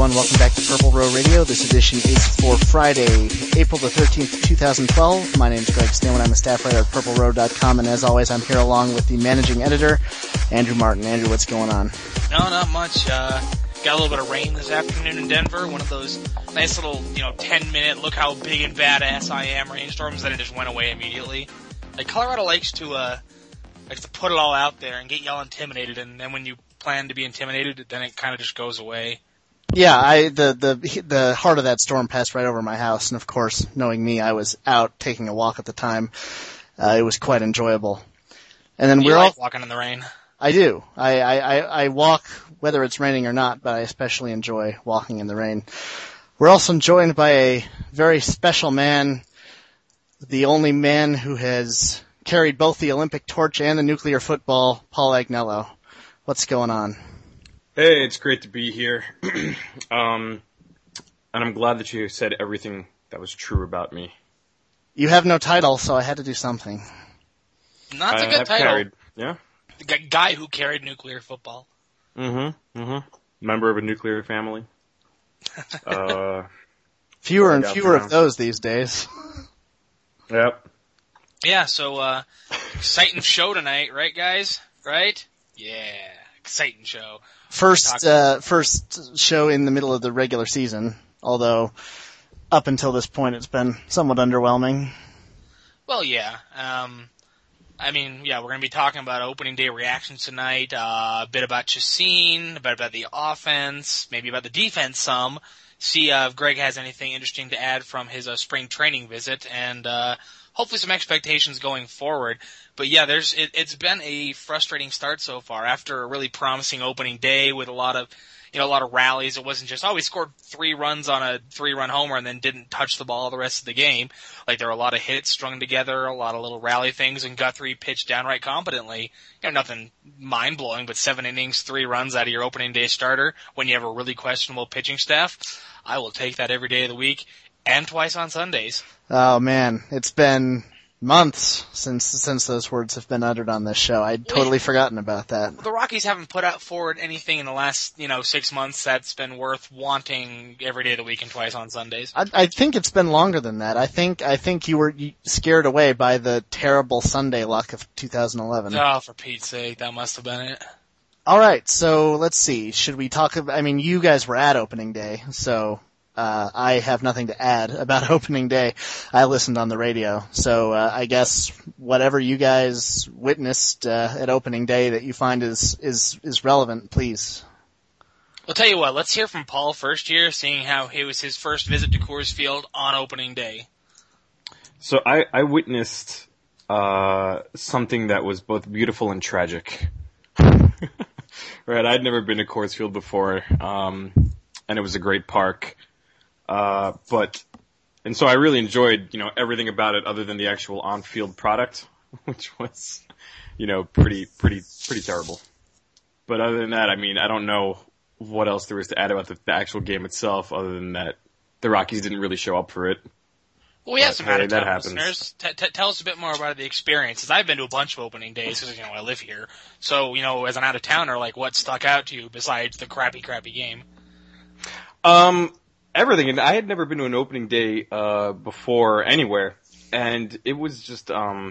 everyone. Welcome back to Purple Row Radio. This edition is for Friday, April the 13th, 2012. My name is Greg Stanwood. I'm a staff writer at purplerow.com, and as always, I'm here along with the managing editor, Andrew Martin. Andrew, what's going on? No, not much. Got a little bit of rain this afternoon in Denver. One of those nice little, 10-minute, look how big and badass I am rainstorms, then it just went away immediately. Like, Colorado likes to put it all out there and get y'all intimidated, and then when you plan to be intimidated, then it kind of just goes away. Yeah, the heart of that storm passed right over my house, and of course, knowing me, I was out taking a walk at the time. It was quite enjoyable. And then we're all walking in the rain. I do. I walk whether it's raining or not, but I especially enjoy walking in the rain. We're also joined by a very special man, the only man who has carried both the Olympic torch and the nuclear football, Paul Agnello. What's going on? Hey, it's great to be here. And I'm glad that you said everything that was true about me. You have no title, so I had to do something. Not a good title. Carried, yeah? The guy who carried nuclear football. Member of a nuclear family. Fewer and fewer of those these days. Yep. Yeah, so, exciting show tonight, right guys? Right? Yeah, exciting show. First show in the middle of the regular season, although up until this point it's been somewhat underwhelming. Well, yeah. We're going to be talking about opening day reactions tonight, a bit about Chassin, a bit about the offense, maybe about the defense some, see if Greg has anything interesting to add from his spring training visit, and hopefully some expectations going forward. But yeah, it's been a frustrating start so far after a really promising opening day with a lot of rallies. It wasn't just, we scored 3 runs on a 3-run homer and then didn't touch the ball the rest of the game. Like, there were a lot of hits strung together, a lot of little rally things, and Guthrie pitched downright competently. Nothing mind-blowing, but 7 innings, 3 runs out of your opening day starter when you have a really questionable pitching staff. I will take that every day of the week and twice on Sundays. Oh man, it's been months since those words have been uttered on this show. I'd totally forgotten about that. The Rockies haven't put out forward anything in the last, 6 months that's been worth wanting every day of the week and twice on Sundays. I think it's been longer than that. I think you were scared away by the terrible Sunday luck of 2011. Oh, for Pete's sake, that must have been it. All right, so let's see. Should we talk about, you guys were at opening day, so I have nothing to add about opening day. I listened on the radio. So I guess whatever you guys witnessed at opening day that you find is relevant, please. I'll tell you what, let's hear from Paul first here, seeing how it was his first visit to Coors Field on opening day. So I witnessed something that was both beautiful and tragic. Right, I'd never been to Coors Field before, and it was a great park. And so I really enjoyed, everything about it other than the actual on-field product, which was, pretty terrible. But other than that, I don't know what else there is to add about the actual game itself other than that the Rockies didn't really show up for it. Well, we have some out-of-town listeners. Tell us a bit more about the experiences. I've been to a bunch of opening days because, I live here. So, as an out-of-towner, what stuck out to you besides the crappy game? Everything. And I had never been to an opening day before anywhere, and it was just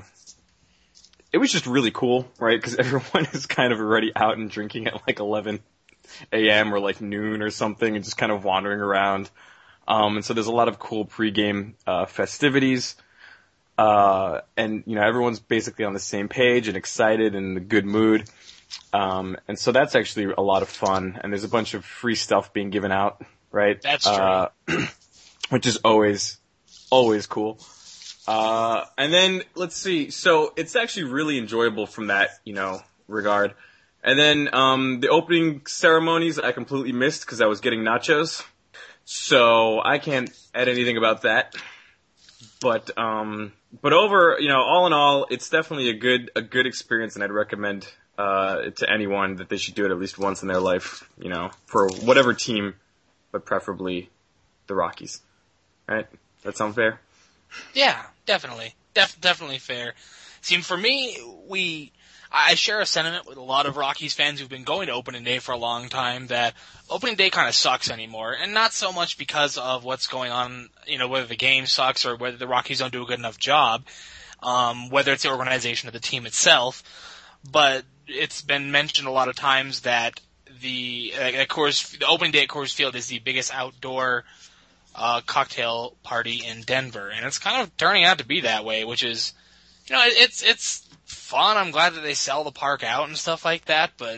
really cool, right? Because everyone is kind of already out and drinking at 11 a.m. or noon or something, and just kind of wandering around. And so there's a lot of cool pregame festivities, and everyone's basically on the same page and excited and in a good mood. And so that's actually a lot of fun, and there's a bunch of free stuff being given out. Right? That's true. Which is always cool. And then, let's see. So, it's actually really enjoyable from that, regard. And then, the opening ceremonies I completely missed because I was getting nachos. So, I can't add anything about that. But over, all in all, it's definitely a good experience, and I'd recommend, it to anyone that they should do it at least once in their life, for whatever team, but preferably the Rockies. Right? That sound fair? Yeah, definitely. Definitely fair. See, for me, I share a sentiment with a lot of Rockies fans who've been going to opening day for a long time that opening day kind of sucks anymore, and not so much because of what's going on, whether the game sucks or whether the Rockies don't do a good enough job, whether it's the organization of the team itself, but it's been mentioned a lot of times that the opening day at Coors Field is the biggest outdoor cocktail party in Denver, and it's kind of turning out to be that way, which is, it's fun. I'm glad that they sell the park out and stuff like that, but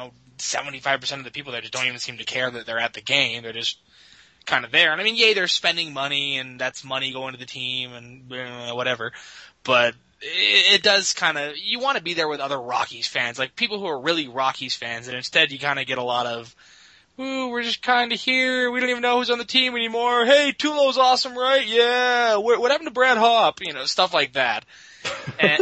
75% of the people there just don't even seem to care that they're at the game. They're just kind of there. And I mean, they're spending money, and that's money going to the team and whatever, but it does kind of, you want to be there with other Rockies fans, like people who are really Rockies fans, and instead you kind of get a lot of, ooh, we're just kind of here, we don't even know who's on the team anymore, hey, Tulo's awesome, right? Yeah, what happened to Brad Hopp? Stuff like that. And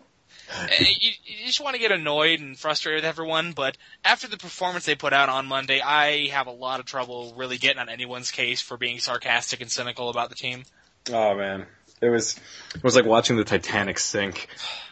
you just want to get annoyed and frustrated with everyone, but after the performance they put out on Monday, I have a lot of trouble really getting on anyone's case for being sarcastic and cynical about the team. Oh, man. It was like watching the Titanic sink.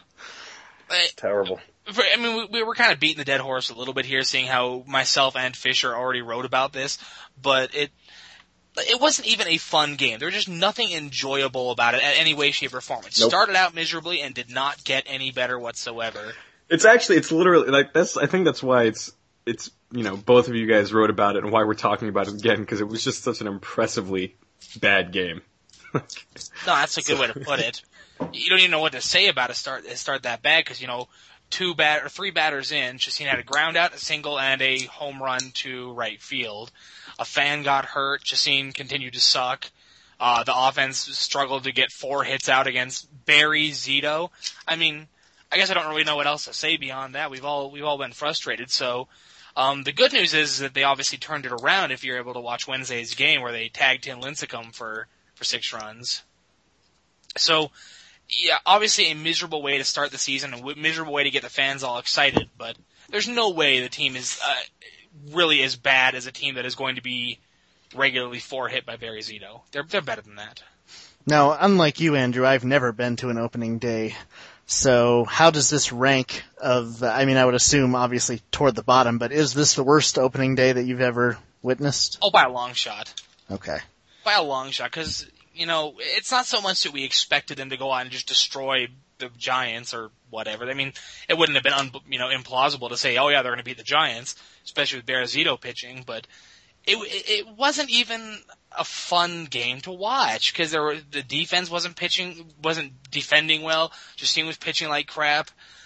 Terrible. I mean, we were kind of beating the dead horse a little bit here, seeing how myself and Fisher already wrote about this, but it wasn't even a fun game. There was just nothing enjoyable about it in any way, shape, or form. It started out miserably and did not get any better whatsoever. It's literally, like, I think that's why it's, both of you guys wrote about it and why we're talking about it again, because it was just such an impressively bad game. No, that's a good way to put it. You don't even know what to say about it start that bad, because, 3 batters in, Chacin had a ground out, a single, and a home run to right field. A fan got hurt. Chacin continued to suck. The offense struggled to get 4 hits out against Barry Zito. I mean, I guess I don't really know what else to say beyond that. We've all been frustrated. So, the good news is that they obviously turned it around if you're able to watch Wednesday's game where they tagged in Lincecum for 6 runs. So, yeah, obviously a miserable way to start the season, a miserable way to get the fans all excited, but there's no way the team is really as bad as a team that is going to be regularly 4 hit by Barry Zito. They're better than that. Now, unlike you, Andrew, I've never been to an opening day. So how does this rank I would assume obviously toward the bottom, but is this the worst opening day that you've ever witnessed? Oh, by a long shot. Okay. By a long shot, because, it's not so much that we expected them to go on and just destroy the Giants or whatever. I mean, it wouldn't have been, implausible to say, oh yeah, they're going to beat the Giants, especially with Barry Zito pitching, but it wasn't even a fun game to watch, because the defense wasn't defending well. Justine was pitching like crap.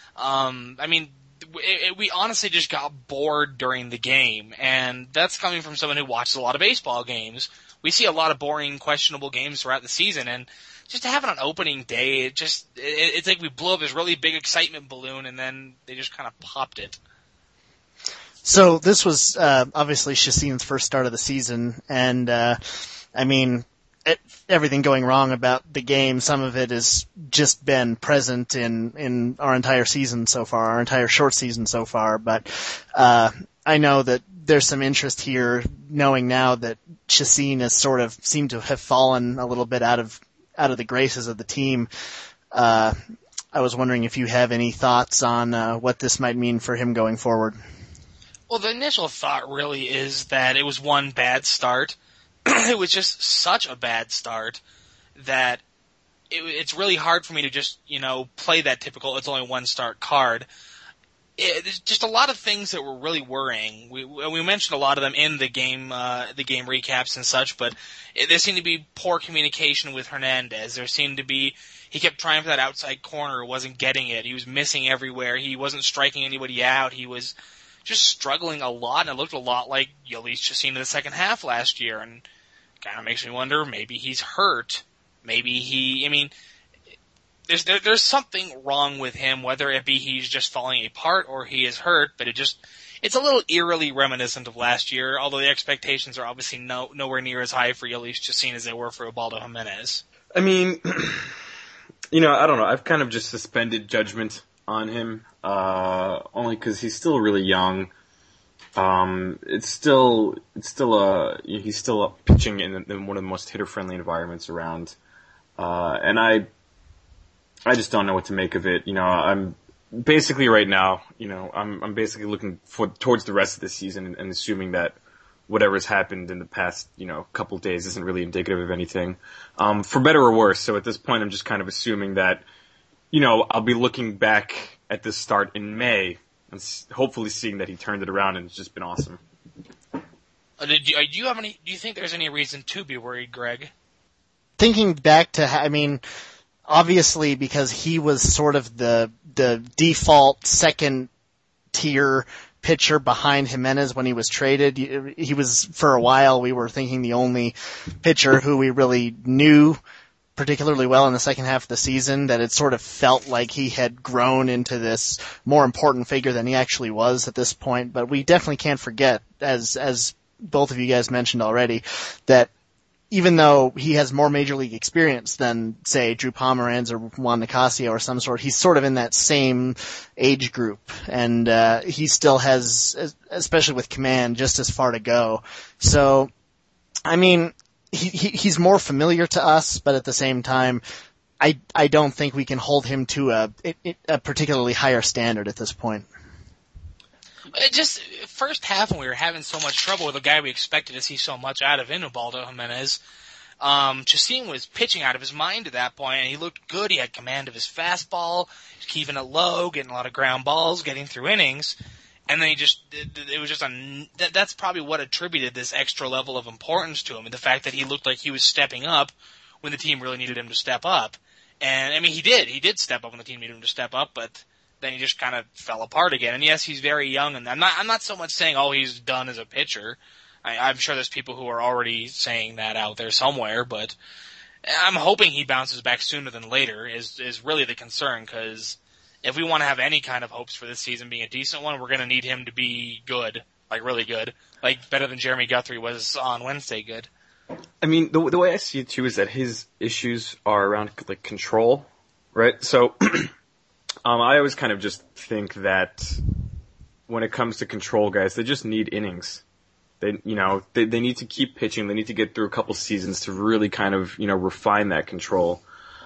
We honestly just got bored during the game, and that's coming from someone who watches a lot of baseball games. We see a lot of boring, questionable games throughout the season, and just to have it on opening day, it's like we blew up this really big excitement balloon, and then they just kind of popped it. So this was obviously Chacin's first start of the season, and everything going wrong about the game, some of it has just been present in our entire season so far, our entire short season so far, but I know that there's some interest here, knowing now that Chacin has sort of seemed to have fallen a little bit out of the graces of the team. I was wondering if you have any thoughts on what this might mean for him going forward. Well, the initial thought really is that it was one bad start. It was just such a bad start that it's really hard for me to just, play that typical it's only one start card. There's just a lot of things that were really worrying. We mentioned a lot of them in the game recaps and such, but there seemed to be poor communication with Hernandez. He kept trying for that outside corner, wasn't getting it. He was missing everywhere. He wasn't striking anybody out. He was just struggling a lot, and it looked a lot like Jhoulys Chacin in the second half last year, and kind of makes me wonder, maybe he's hurt. There's something wrong with him, whether it be he's just falling apart or he is hurt, but it's a little eerily reminiscent of last year, although the expectations are obviously nowhere near as high for Jhoulys Chacin as they were for Ubaldo Jimenez. I mean, I don't know. I've kind of just suspended judgment on him, only because he's still really young. He's still pitching in one of the most hitter-friendly environments around, and I just don't know what to make of it. basically right now, I'm basically looking towards the rest of the season and assuming that whatever's happened in the past, couple of days isn't really indicative of anything, for better or worse. So at this point, I'm just kind of assuming that, I'll be looking back at this start in May and hopefully seeing that he turned it around and it's just been awesome. Do you think there's any reason to be worried, Greg? Thinking back to, obviously because he was sort of the default second tier pitcher behind Jimenez when he was traded. He was, for a while, we were thinking the only pitcher who we really knew particularly well in the second half of the season, that it sort of felt like he had grown into this more important figure than he actually was at this point. But we definitely can't forget, as both of you guys mentioned already, that even though he has more major league experience than, say, Drew Pomeranz or Juan Nicasio or some sort, he's sort of in that same age group. And he still has, especially with command, just as far to go. So, he's more familiar to us, but at the same time, I don't think we can hold him to a particularly higher standard at this point. Just first half when we were having so much trouble with a guy we expected to see so much out of in Ubaldo Jimenez, Chacin was pitching out of his mind at that point, and he looked good. He had command of his fastball, keeping it low, getting a lot of ground balls, getting through innings, and then that's probably what attributed this extra level of importance to him, and the fact that he looked like he was stepping up when the team really needed him to step up. And he did step up when the team needed him to step up, but then he just kind of fell apart again. And yes, he's very young, and I'm not so much saying, he's done as a pitcher. I'm sure there's people who are already saying that out there somewhere, but I'm hoping he bounces back sooner than later is really the concern, because if we want to have any kind of hopes for this season being a decent one, we're going to need him to be good, like really good, like better than Jeremy Guthrie was on Wednesday good. The way I see it too is that his issues are around like control, right? So I always kind of just think that when it comes to control guys, they just need innings. They need to keep pitching. They need to get through a couple seasons to really kind of, refine that control.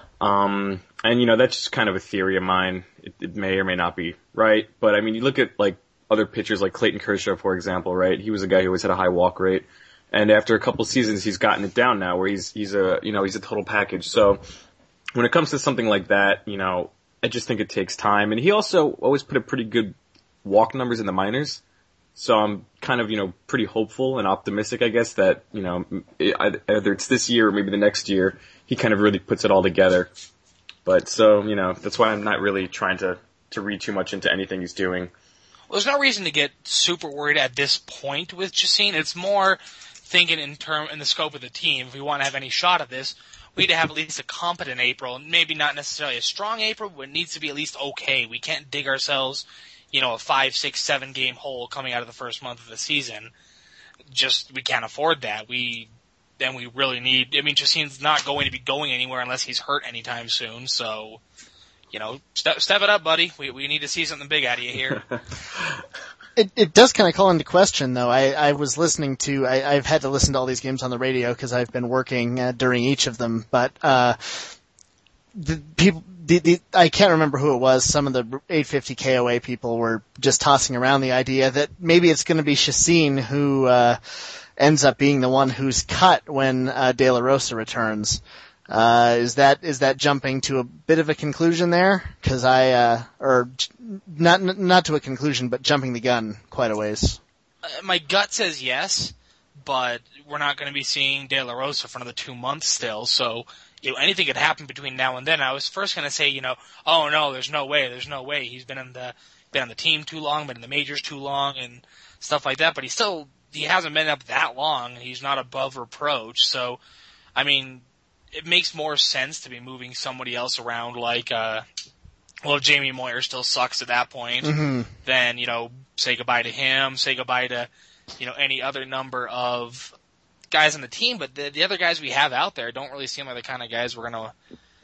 That's just kind of a theory of mine. It may or may not be right. But you look at like other pitchers like Clayton Kershaw, for example, right? He was a guy who always had a high walk rate. And after a couple seasons, he's gotten it down now where he's a total package. So when it comes to something like that, I just think it takes time. And he also always put up pretty good walk numbers in the minors. So I'm kind of, pretty hopeful and optimistic, I guess, that, either it's this year or maybe the next year, he kind of really puts it all together. But so, that's why I'm not really trying to read too much into anything he's doing. Well, there's no reason to get super worried at this point with Chacin. It's more thinking in the scope of the team. If we want to have any shot at this, we need to have at least a competent April. Maybe not necessarily a strong April, but it needs to be at least okay. We can't dig ourselves, a 5, 6, 7 game hole coming out of the first month of the season. We can't afford that. We really need, Chacin's not going to be going anywhere unless he's hurt anytime soon. So, step it up, buddy. We need to see something big out of you here. It does kind of call into question, though. I was listening to, I've had to listen to all these games on the radio because I've been working during each of them, but the people, I can't remember who it was. Some of the 850 KOA people were just tossing around the idea that maybe it's going to be Chacin who ends up being the one who's cut when De La Rosa returns. Is that jumping to a bit of a conclusion there? Because or not to a conclusion, but jumping the gun quite a ways. My gut says yes, but we're not going to be seeing De La Rosa for another 2 months still. So anything could happen between now and then. I was first going to say, oh no, there's no way. He's been on the team too long, been in the majors too long, and stuff like that. But he hasn't been up that long. He's not above reproach. So, it makes more sense to be moving somebody else around like, if Jamie Moyer still sucks at that point, then, say goodbye to him, say goodbye to, any other number of guys on the team. But the other guys we have out there don't really seem like the kind of guys we're going to,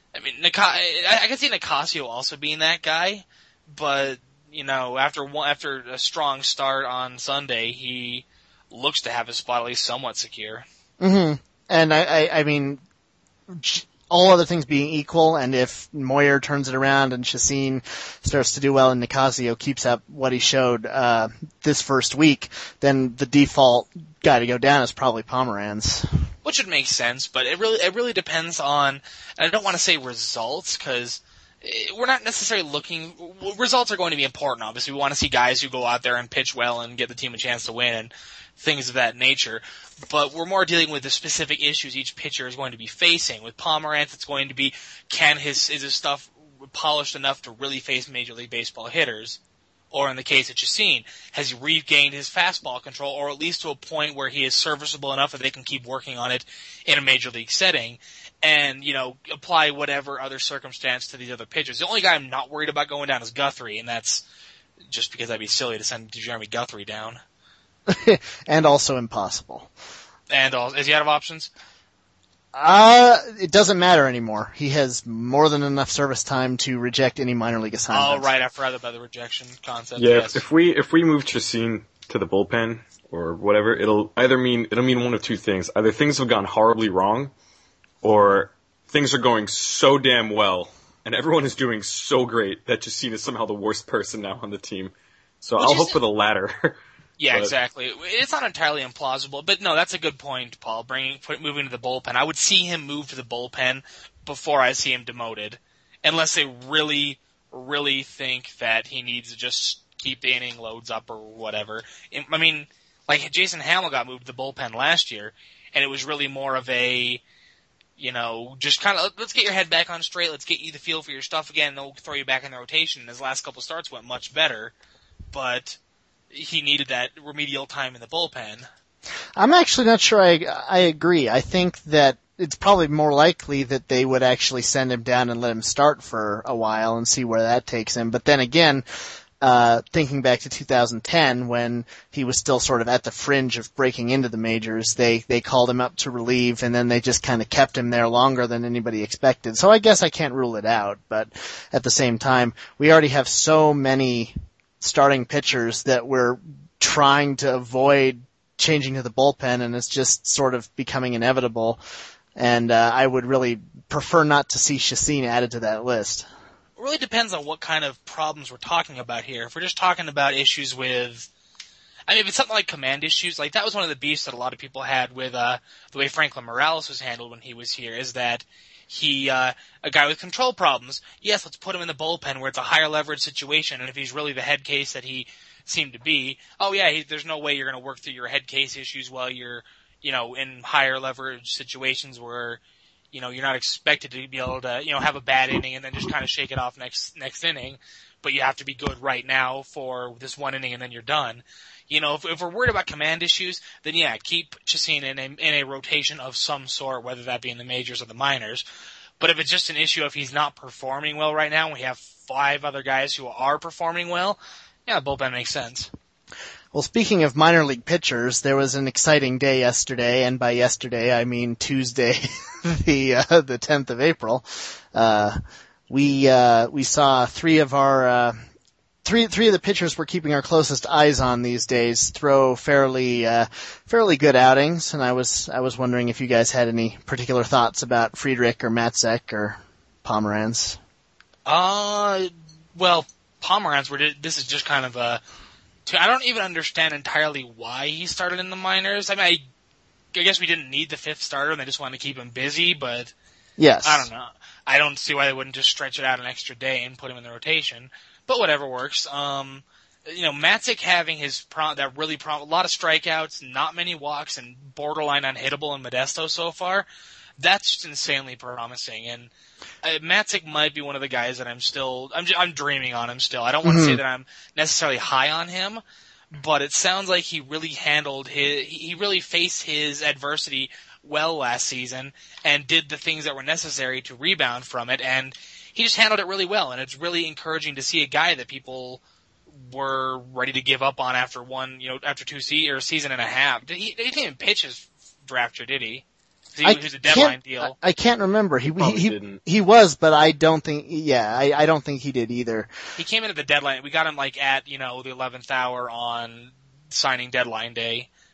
I can see Nicasio also being that guy, but, after a strong start on Sunday, he looks to have his spot at least somewhat secure. Mm-hmm. And all other things being equal, and if Moyer turns it around and Chacin starts to do well and Nicasio keeps up what he showed this first week, then the default guy to go down is probably Pomeranz. Which would make sense, but it really depends on, and I don't want to say results, because we're not necessarily looking, results are going to be important, obviously. We want to see guys who go out there and pitch well and give the team a chance to win and things of that nature. But we're more dealing with the specific issues each pitcher is going to be facing. With Pomeranz, it's going to be, is his stuff polished enough to really face Major League Baseball hitters? Or in the case of Chacin, has he regained his fastball control, or at least to a point where he is serviceable enough that they can keep working on it in a Major League setting? And, apply whatever other circumstance to these other pitchers. The only guy I'm not worried about going down is Guthrie, and that's just because that'd be silly to send Jeremy Guthrie down. And also impossible. And is he out of options? It doesn't matter anymore. He has more than enough service time to reject any minor league assignments. Oh, right. I forgot about the rejection concept. Yeah, yes. if we move Chacin to the bullpen or whatever, it'll mean one of two things. Either things have gone horribly wrong, or things are going so damn well, and everyone is doing so great that Chacin is somehow the worst person now on the team. So I'll hope for the latter. Yeah, but exactly. It's not entirely implausible, but no, that's a good point, Paul. Moving to the bullpen, I would see him move to the bullpen before I see him demoted, unless they really, really think that he needs to just keep the inning loads up or whatever. I mean, like Jason Hamill got moved to the bullpen last year, and it was really more of a, just kind of, let's get your head back on straight, let's get you the feel for your stuff again, and they'll throw you back in the rotation. And his last couple starts went much better, but he needed that remedial time in the bullpen. I'm actually not sure I agree. I think that it's probably more likely that they would actually send him down and let him start for a while and see where that takes him. But then again, thinking back to 2010 when he was still sort of at the fringe of breaking into the majors, they called him up to relieve, and then they just kind of kept him there longer than anybody expected. So I guess I can't rule it out, but at the same time, we already have so many starting pitchers that we're trying to avoid changing to the bullpen, and it's just sort of becoming inevitable. And I would really prefer not to see Chacin added to that list. It really depends on what kind of problems we're talking about here. If we're just talking about issues with, if it's something like command issues, like that was one of the beefs that a lot of people had with the way Franklin Morales was handled when he was here, is that he, a guy with control problems, yes, let's put him in the bullpen where it's a higher leverage situation, and if he's really the head case that he seemed to be, there's no way you're going to work through your head case issues while you're, in higher leverage situations where, you're not expected to be able to, have a bad inning and then just kind of shake it off next inning, but you have to be good right now for this one inning and then you're done. If we're worried about command issues, then keep Chacin in a rotation of some sort, whether that be in the majors or the minors. But if it's just an issue if he's not performing well right now, and we have 5 other guys who are performing well, the bullpen makes sense. Well, speaking of minor league pitchers, there was an exciting day yesterday, and by yesterday I mean Tuesday, the 10th of April. We saw three of the pitchers we're keeping our closest eyes on these days throw fairly good outings, and I was wondering if you guys had any particular thoughts about Friedrich or Matzek or Pomeranz. Well, Pomeranz, this is just kind of I don't even understand entirely why he started in the minors. I guess we didn't need the 5th starter and they just wanted to keep him busy, but yes. I don't know. I don't see why they wouldn't just stretch it out an extra day and put him in the rotation. But whatever works. Matzek having a lot of strikeouts, not many walks, and borderline unhittable in Modesto so far, that's just insanely promising. And Matzek might be one of the guys that I'm dreaming on him still. I don't want to say that I'm necessarily high on him, but it sounds like he really he really faced his adversity well last season and did the things that were necessary to rebound from it, and he just handled it really well, and it's really encouraging to see a guy that people were ready to give up on after a season and a half. He didn't even pitch his draft year, did he? He was a deadline deal. I can't remember. He didn't. He was, but I don't think. Yeah, I don't think he did either. He came in at the deadline. We got him at the 11th hour on signing deadline day,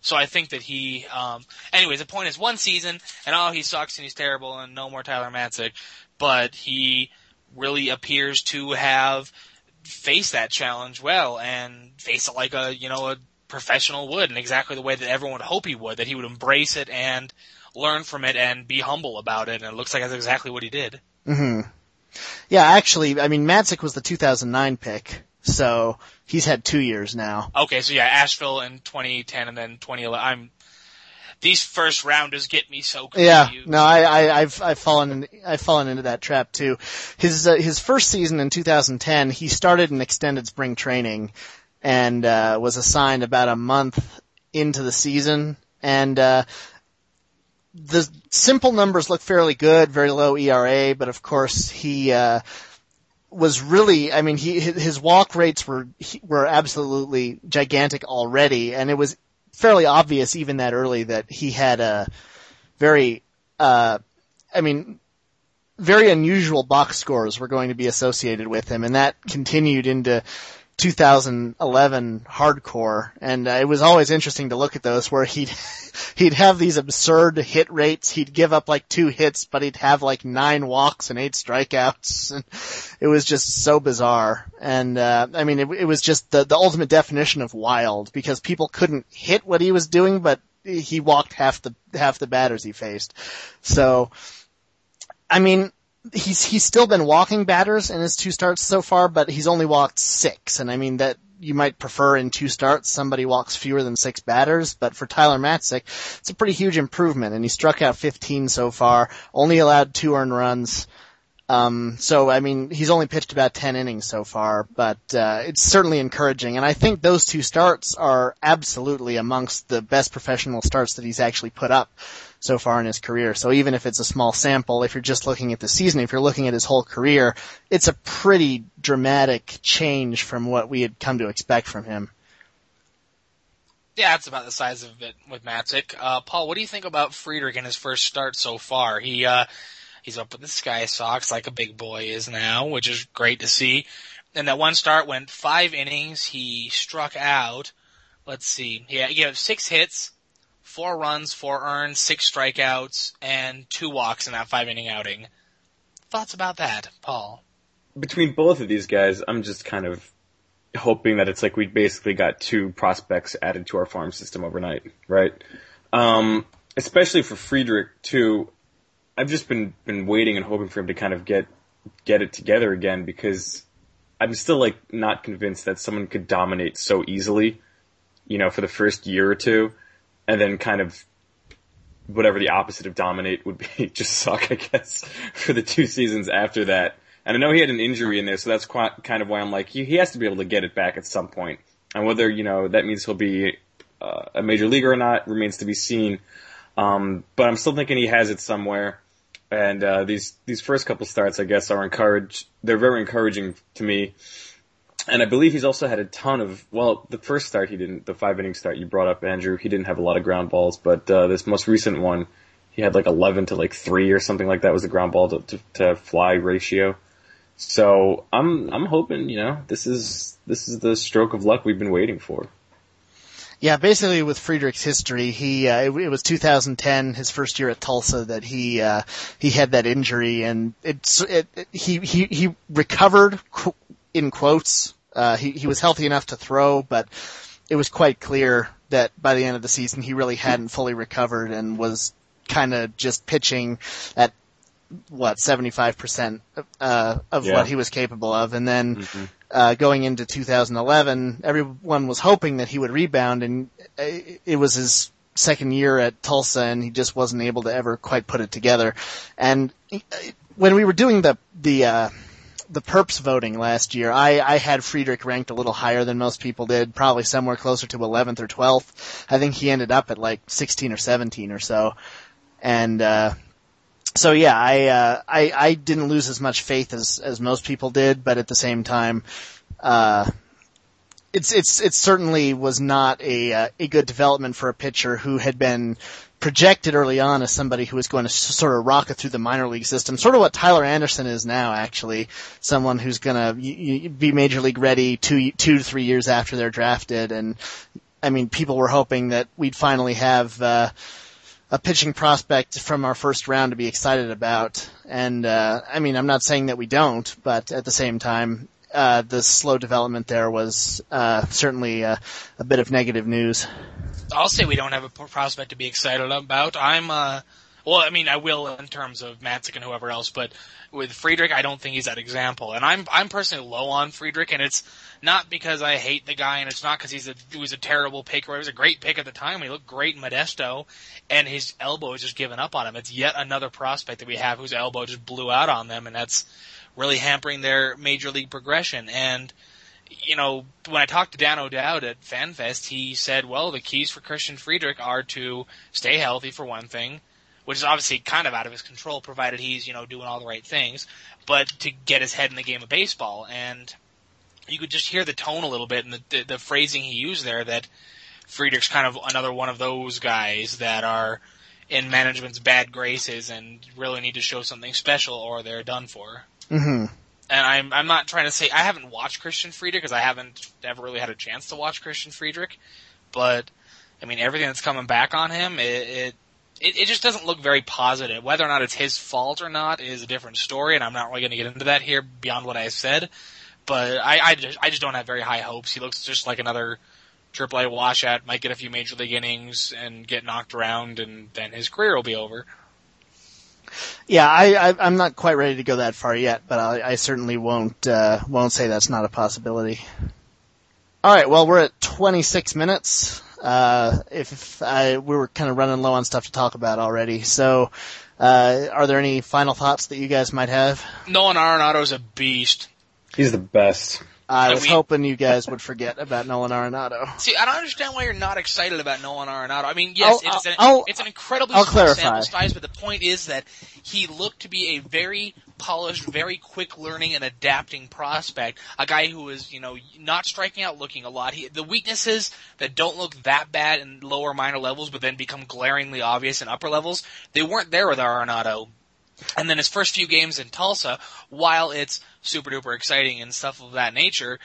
So I think that he, anyways, the point is one season, and he sucks and he's terrible and no more Tyler Matzek, but he really appears to have faced that challenge well and faced it like a professional would, in exactly the way that everyone would hope he would, that he would embrace it and learn from it and be humble about it, and it looks like that's exactly what he did. Mm-hmm. Yeah, actually, I mean, Matzek was the 2009 pick, so he's had 2 years now. Okay, so yeah, Asheville in 2010 and then 2011. These first rounders get me so confused. Yeah, no, I've fallen into that trap too. His first season in 2010, he started an extended spring training and was assigned about a month into the season, and the simple numbers look fairly good, very low ERA, but of course he was really, I mean, his walk rates were absolutely gigantic already, and it was fairly obvious even that early that he had a very unusual box scores were going to be associated with him, and that continued into 2011 hardcore, and it was always interesting to look at those where he'd have these absurd hit rates. He'd give up like 2 hits, but he'd have like 9 walks and 8 strikeouts, and it was just so bizarre. And it was just the ultimate definition of wild, because people couldn't hit what he was doing, but he walked half the batters he faced. So, I mean, he's still been walking batters in his 2 starts so far, but he's only walked 6. And I mean, that you might prefer in 2 starts somebody walks fewer than 6 batters, but for Tyler Matzek, it's a pretty huge improvement, and he struck out 15 so far, only allowed 2 earned runs. So I mean, he's only pitched about 10 innings so far, but it's certainly encouraging, and I think those 2 starts are absolutely amongst the best professional starts that he's actually put up so far in his career. So even if it's a small sample, if you're just looking at the season, if you're looking at his whole career, it's a pretty dramatic change from what we had come to expect from him. Yeah, that's about the size of it with Matzek. Paul, what do you think about Friedrich in his first start so far? He's up with the Sky Sox like a big boy is now, which is great to see. And that one start went 5 innings. He struck out, let's see, he had 6 hits, 4 runs, 4 earned, 6 strikeouts, and 2 walks in that 5-inning outing. Thoughts about that, Paul? Between both of these guys, I'm just kind of hoping that it's like we basically got 2 prospects added to our farm system overnight, right? Especially for Friedrich, too. I've just been waiting and hoping for him to kind of get it together again, because I'm still like not convinced that someone could dominate so easily, for the first year or 2, and then kind of whatever the opposite of dominate would be, just suck, I guess, for the 2 seasons after that. And I know he had an injury in there, so that's kind of why I'm like, he has to be able to get it back at some point. And whether, that means he'll be a major leaguer or not remains to be seen. But I'm still thinking he has it somewhere. And these first couple starts, I guess, they're very encouraging to me. And I believe he's also had a ton of, the first start he didn't, the 5-inning start you brought up, Andrew, he didn't have a lot of ground balls, but this most recent one, he had like 11 to like 3 or something like that was the ground ball to fly ratio. So I'm hoping, this is the stroke of luck we've been waiting for. Yeah, basically with Friedrich's history, it was 2010, his first year at Tulsa, that he had that injury, and he recovered, in quotes. He was healthy enough to throw, but it was quite clear that by the end of the season he really hadn't fully recovered and was kind of just pitching at 75% of what he was capable of. And then going into 2011, everyone was hoping that he would rebound, and it was his second year at Tulsa, and he just wasn't able to ever quite put it together. And when we were doing the Perps voting last year, I had Friedrich ranked a little higher than most people did, probably somewhere closer to 11th or 12th. I think he ended up at like 16 or 17 or so. And so yeah, I didn't lose as much faith as most people did, but at the same time, it certainly was not a good development for a pitcher who had been projected early on as somebody who was going to sort of rocket through the minor league system, sort of what Tyler Anderson is now, actually, someone who's going to be major league ready 2 to 3 years after they're drafted, and I mean, people were hoping that we'd finally have a pitching prospect from our first round to be excited about. And I mean, I'm not saying that we don't, but at the same time, the slow development there was certainly a bit of negative news. I'll say we don't have a prospect to be excited about. Well, I mean, I will in terms of Matzik and whoever else, but with Friedrich, I don't think he's that example. And I'm personally low on Friedrich, and it's not because I hate the guy, and it's not because he was a terrible pick, or he was a great pick at the time. He looked great in Modesto, and his elbow has just given up on him. It's yet another prospect that we have whose elbow just blew out on them, and that's really hampering their major league progression. And, you know, when I talked to Dan O'Dowd at FanFest, he said, well, the keys for Christian Friedrich are to stay healthy, for one thing, which is obviously kind of out of his control, provided he's, you know, doing all the right things, but to get his head in the game of baseball. And you could just hear the tone a little bit and the phrasing he used there, that Friedrich's kind of another one of those guys that are in management's bad graces and really need to show something special or they're done for. Mm-hmm. And I'm not trying to say, I haven't watched Christian Friedrich because I haven't ever really had a chance to watch Christian Friedrich, but, I mean, everything that's coming back on him, it just doesn't look very positive. Whether or not it's his fault or not is a different story, and I'm not really going to get into that here beyond what I said. But I just don't have very high hopes. He looks just like another AAA washout, might get a few major league innings and get knocked around, and then his career will be over. Yeah, I'm not quite ready to go that far yet, but I certainly won't say that's not a possibility. All right, well, we're at 26 minutes. We were kind of running low on stuff to talk about already. So, are there any final thoughts that you guys might have? Nolan Arenado's a beast. He's the best. I was hoping you guys would forget about Nolan Arenado. See, I don't understand why you're not excited about Nolan Arenado. I mean, yes, it's an incredibly small sample size, but the point is that he looked to be a very polished, very quick learning and adapting prospect. A guy who is, you know, not striking out looking a lot. The weaknesses that don't look that bad in lower minor levels, but then become glaringly obvious in upper levels, they weren't there with Arenado. And then his first few games in Tulsa, while it's super duper exciting and stuff of that nature,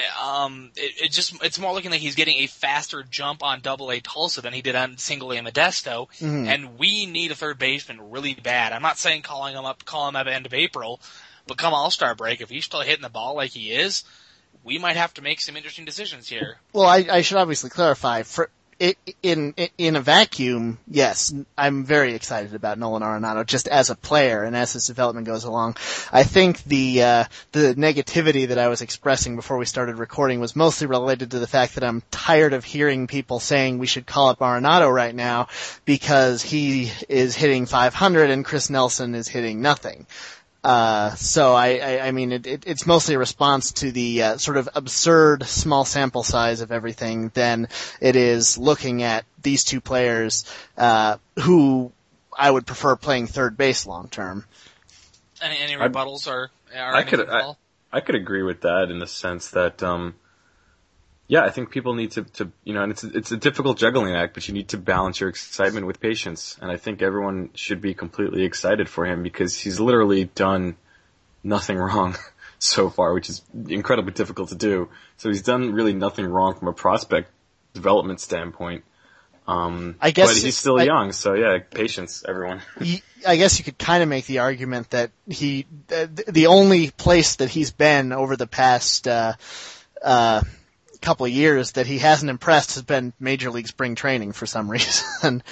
it's more looking like he's getting a faster jump on Double-A Tulsa than he did on Single-A Modesto. Mm-hmm. And we need a third baseman really bad. I'm not saying call him up at the end of April, but come All-Star break, if he's still hitting the ball like he is, we might have to make some interesting decisions here. Well, I should obviously clarify. In a vacuum, yes, I'm very excited about Nolan Arenado just as a player and as his development goes along. I think the negativity that I was expressing before we started recording was mostly related to the fact that I'm tired of hearing people saying we should call up Arenado right now because he is hitting 500 and Chris Nelson is hitting nothing. So I mean, it's mostly a response to the, sort of absurd small sample size of everything than it is looking at these two players, who I would prefer playing third base long term. Any rebuttals I could agree with that in the sense that, yeah, I think people need to, you know, and it's a difficult juggling act, but you need to balance your excitement with patience. And I think everyone should be completely excited for him because he's literally done nothing wrong so far, which is incredibly difficult to do. So he's done really nothing wrong from a prospect development standpoint. I guess, but he's still young, so yeah, patience, everyone. I guess you could kind of make the argument that the only place that he's been over the past, couple of years that he hasn't impressed has been Major League Spring Training for some reason.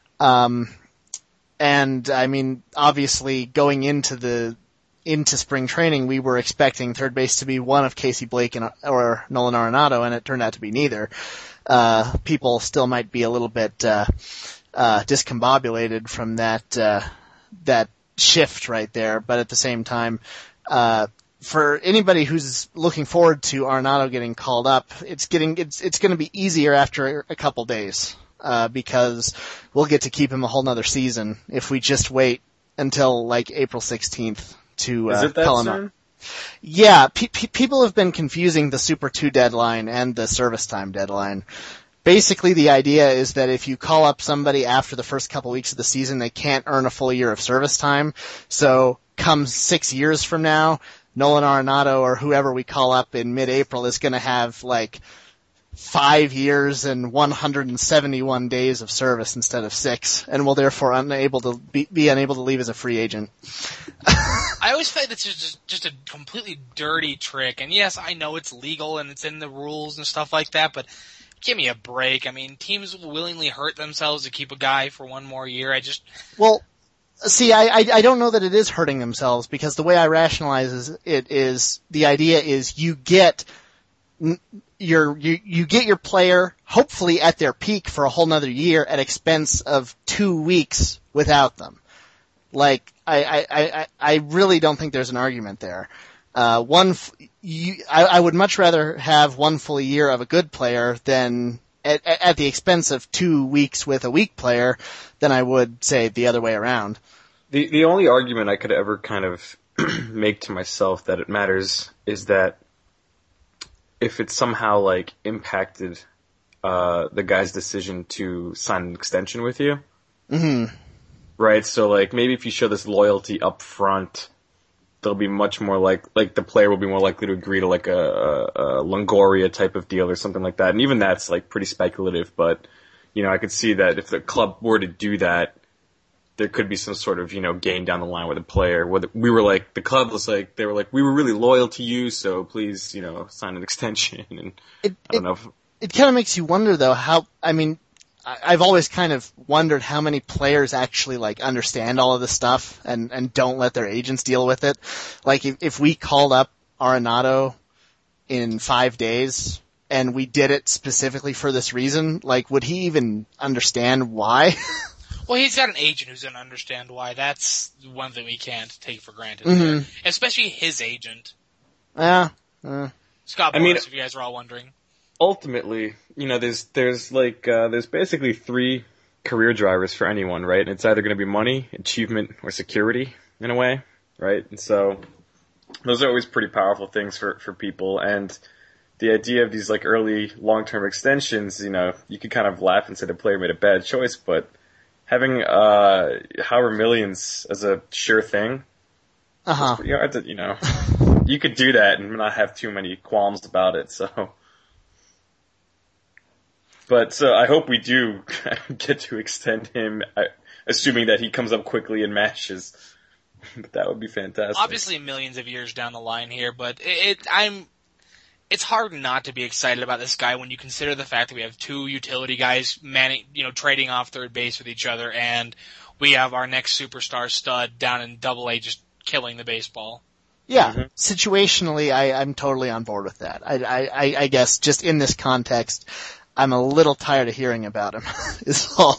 And I mean, obviously going into spring training, we were expecting third base to be one of Casey Blake or Nolan Arenado, and it turned out to be neither. People still might be a little bit, discombobulated from that shift right there, but at the same time, for anybody who's looking forward to Arenado getting called up, it's going to be easier after a couple days, because we'll get to keep him a whole nother season if we just wait until like April 16th to call him up. Yeah, people have been confusing the Super 2 deadline and the service time deadline. Basically, the idea is that if you call up somebody after the first couple weeks of the season, they can't earn a full year of service time. So come 6 years from now, Nolan Arenado or whoever we call up in mid-April is going to have like 5 years and 171 days of service instead of 6, and will therefore be unable to leave as a free agent. I always feel like it's just a completely dirty trick. And yes, I know it's legal and it's in the rules and stuff like that, but give me a break. I mean, teams will willingly hurt themselves to keep a guy for one more year. Well, see, I don't know that it is hurting themselves, because the way I rationalize it is the idea is you get your player hopefully at their peak for a whole nother year at expense of 2 weeks without them. Like, I really don't think there's an argument there. I would much rather have 1 full year of a good player than at the expense of 2 weeks with a weak player than I would say the other way around. The only argument I could ever kind of make to myself that it matters is that if it somehow like impacted the guy's decision to sign an extension with you. Mm-hmm. Right, so like maybe if you show this loyalty up front, they'll be much more like the player will be more likely to agree to like a Longoria type of deal or something like that. And even that's like pretty speculative, but you know, I could see that if the club were to do that, there could be some sort of, you know, gain down the line with a player. Where we were like, the club was like, they were like, we were really loyal to you, so please, you know, sign an extension. And I don't know. It kind of makes you wonder though how, I mean, I've always kind of wondered how many players actually like understand all of this stuff and don't let their agents deal with it. Like if we called up Arenado in 5 days and we did it specifically for this reason, like would he even understand why? Well, he's got an agent who's going to understand why. That's one thing we can't take for granted. Mm-hmm. Especially his agent. Yeah. Scott Boras, if you guys are all wondering. Ultimately, you know, there's basically 3 career drivers for anyone, right? And it's either going to be money, achievement, or security in a way, right? And so those are always pretty powerful things for people. And the idea of these like early long-term extensions, you know, you could kind of laugh and say the player made a bad choice, but having however millions as a sure thing, you know, you could do that and not have too many qualms about it. So I hope we do get to extend him, assuming that he comes up quickly and matches. But that would be fantastic. Obviously, millions of years down the line here, but it's hard not to be excited about this guy when you consider the fact that we have 2 utility guys trading off third base with each other, and we have our next superstar stud down in Double-A just killing the baseball. Yeah, situationally, I'm totally on board with that. I guess just in this context, I'm a little tired of hearing about him, is all.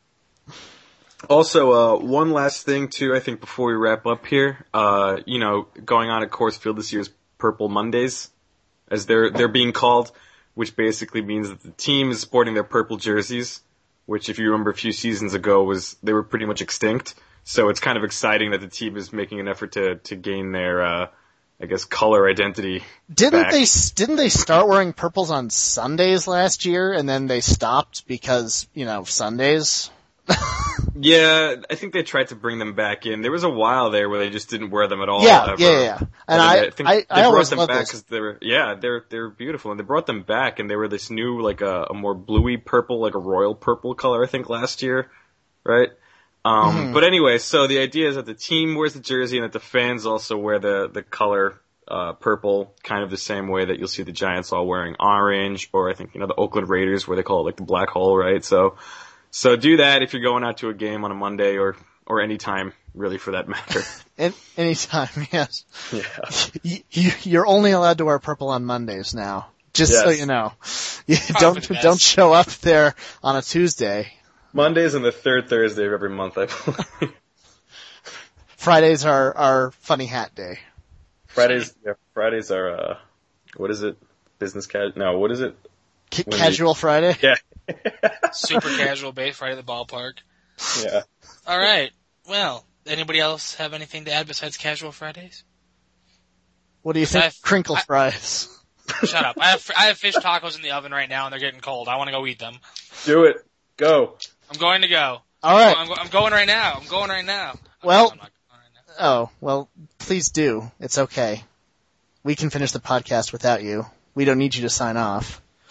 Also, one last thing too, I think before we wrap up here, you know, going on at Coors Field this year's Purple Mondays, as they're being called, which basically means that the team is sporting their purple jerseys, which if you remember a few seasons ago they were pretty much extinct. So it's kind of exciting that the team is making an effort to gain their, I guess, color identity. Didn't they start wearing purples on Sundays last year and then they stopped because, you know, Sundays? Yeah, I think they tried to bring them back in. There was a while there where they just didn't wear them at all. Yeah. And I think they always brought them back because they're beautiful, and they brought them back, and they were this new like a more bluey purple, like a royal purple color, I think last year, right? But anyway, so the idea is that the team wears the jersey and that the fans also wear the color purple, kind of the same way that you'll see the Giants all wearing orange, or I think, you know, the Oakland Raiders where they call it like the black hole, right? So do that if you're going out to a game on a Monday or any time, really, for that matter. Anytime, yes. Yeah. You're only allowed to wear purple on Mondays now. Just yes. So you know. Don't show up there on a Tuesday. Mondays and the 3rd Thursday of every month, I believe. Fridays are funny hat day. Fridays are, what is it? Business casual? No, what is it? Casual Friday? Yeah. Super casual base Friday at the ballpark. Yeah. All right. Well, anybody else have anything to add besides casual Fridays? What do you think? Crinkle fries. Shut up. I have fish tacos in the oven right now and they're getting cold. I want to go eat them. Do it. Go. I'm going to go. All right. I'm going right now. Well, I'm not going right now. Oh, well, please do. It's okay. We can finish the podcast without you. We don't need you to sign off.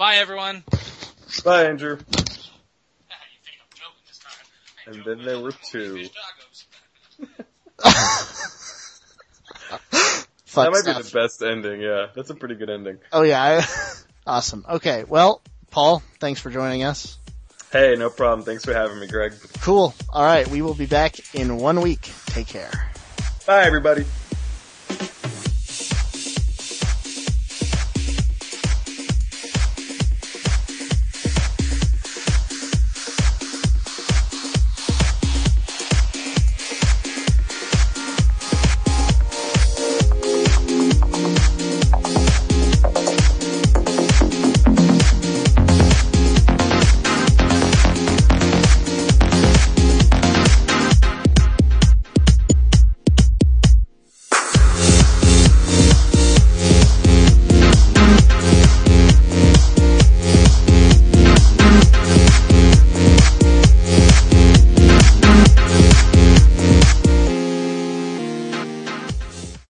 Bye, everyone. Bye, Andrew. You think I'm joking this time. And then there were two. Fun That might stuff. be the best ending, yeah. That's a pretty good ending. Oh yeah, awesome. Okay, well, Paul, thanks for joining us. Hey, no problem. Thanks for having me, Greg. Cool. Alright, we will be back in 1 week. Take care. Bye, everybody.